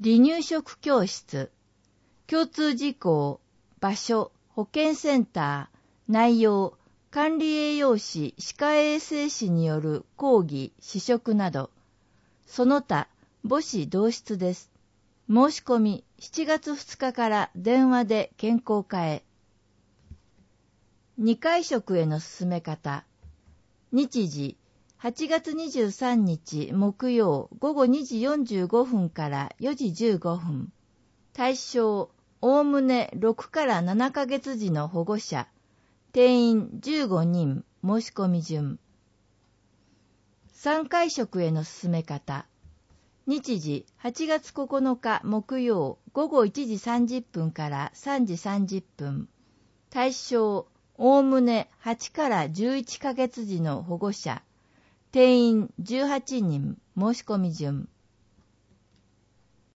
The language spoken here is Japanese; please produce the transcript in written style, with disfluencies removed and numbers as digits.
離乳食教室、共通事項、場所、保健センター、内容、管理栄養士、歯科衛生士による講義、試食など、その他、母子同室です。申し込み、7月2日から電話で健康課へ。2回食への進め方。日時、8月23日木曜午後2時45分から4時15分。対象、おおむね6から7ヶ月時の保護者。定員15人、申し込み順。3回食への進め方。日時、8月9日木曜午後1時30分から3時30分。対象、おおむね8から11ヶ月時の保護者。定員18人、申し込み順。